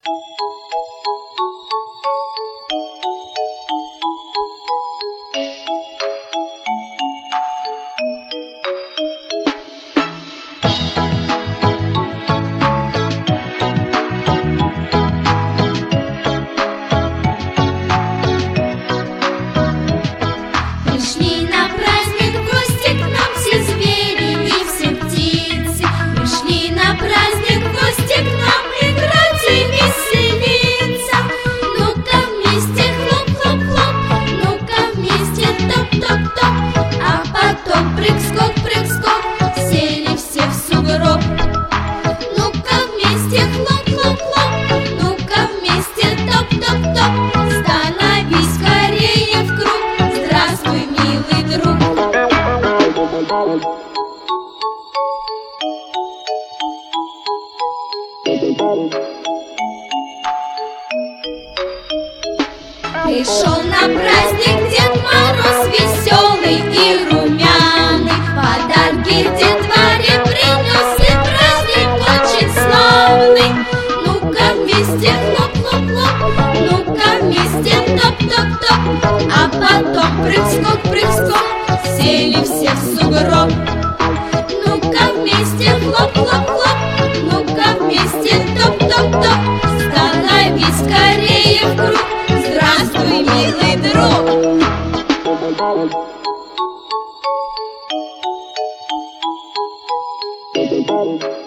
Пришли на праздник в гости к нам все звери и все птицы. Пришли на праздник в гости к нам играть и веселиться. Ну-ка вместе хлоп-хлоп-хлоп, ну-ка вместе топ-топ-топ. А потом прыг-скок, прыг-скок, сели все в сугроб. Ну-ка вместе хлоп-хлоп-хлоп, ну-ка вместе топ-топ-топ. Становись скорее в круг, здравствуй, милый друг. Пришел на праздник Дед Мороз веселый и румяный. Подарки детворе принес, и праздник очень славный. Ну-ка вместе хлоп-хлоп-хлоп, ну-ка вместе топ-топ-топ. А потом прыг-скок, прыг-скок, сели все в сугроб. Ну-ка вместе хлоп-хлоп-хлоп, ну-ка вместе топ-топ-топ. Становись скорее в круг, здравствуй, милый друг. Thank you.